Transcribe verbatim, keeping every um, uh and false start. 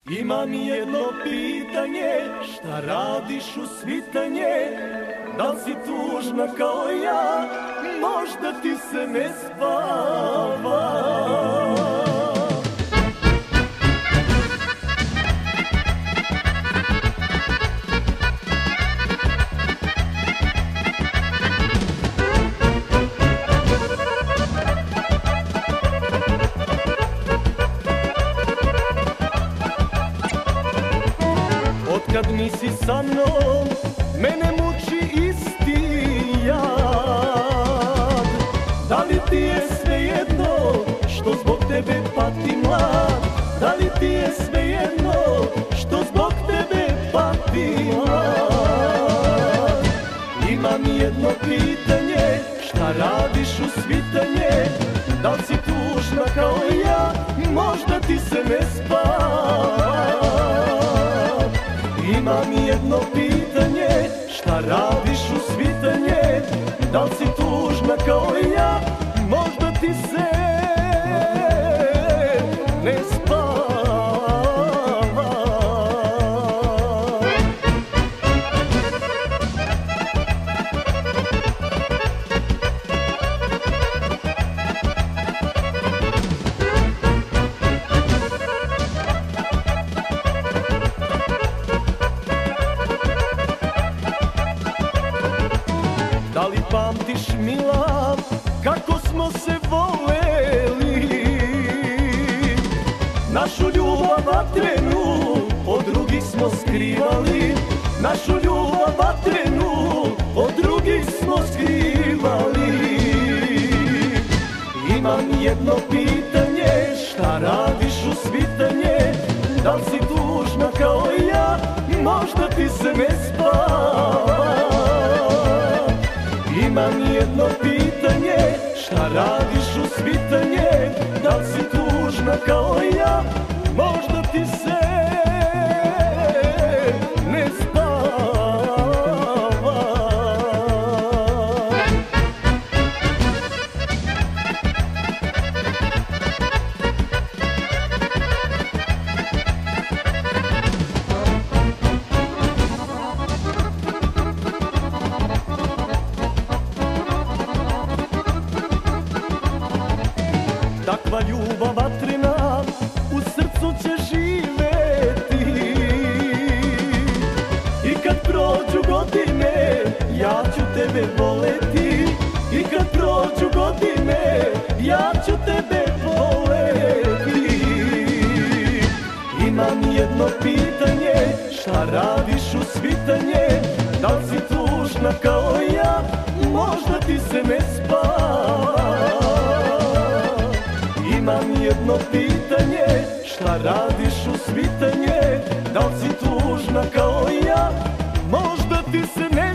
Imam jedno pitanje, šta radiš u svitanje? Da li si tužna kao ja, možda ti se ne spava? Kad nisi sa mnom, mene muči isti jad. Da li ti je svejedno što zbog tebe pati mlad? Da li ti je svejedno što zbog tebe pati mlad? Imam jedno pitanje, šta radiš u svitanje? Da li si tužna kao ja, možda ti se ne spava? Imam jedno pitanje, šta radiš u svitanje? Da li si tužna kao ja, možda ti se ne spava? Da li pamtiš, mila, kako smo se voleli? Našu ljubav vatrenu od drugih smo skrivali. Našu ljubav vatrenu od drugih smo skrivali. Imam jedno pitanje, šta radiš u svitanje? Da li si tužna kao ja, možda ti se ne spava? Imam jedno pitanje, šta radiš u svitanje? Da li si tužna kao ja, možda ti se ne spava? Takva ljubav vatrena u srcu će živeti. I kad prođu godine, ja ću tebe voleti. I kad prođu godine, ja ću tebe voleti. Imam jedno pitanje, šta radiš u svitanje? Da li si tužna kao ja, možda ti se ne spava? Imam jedno pitanje, šta radiš u svitanje? Da li si tužna kao ja, možda ti se ne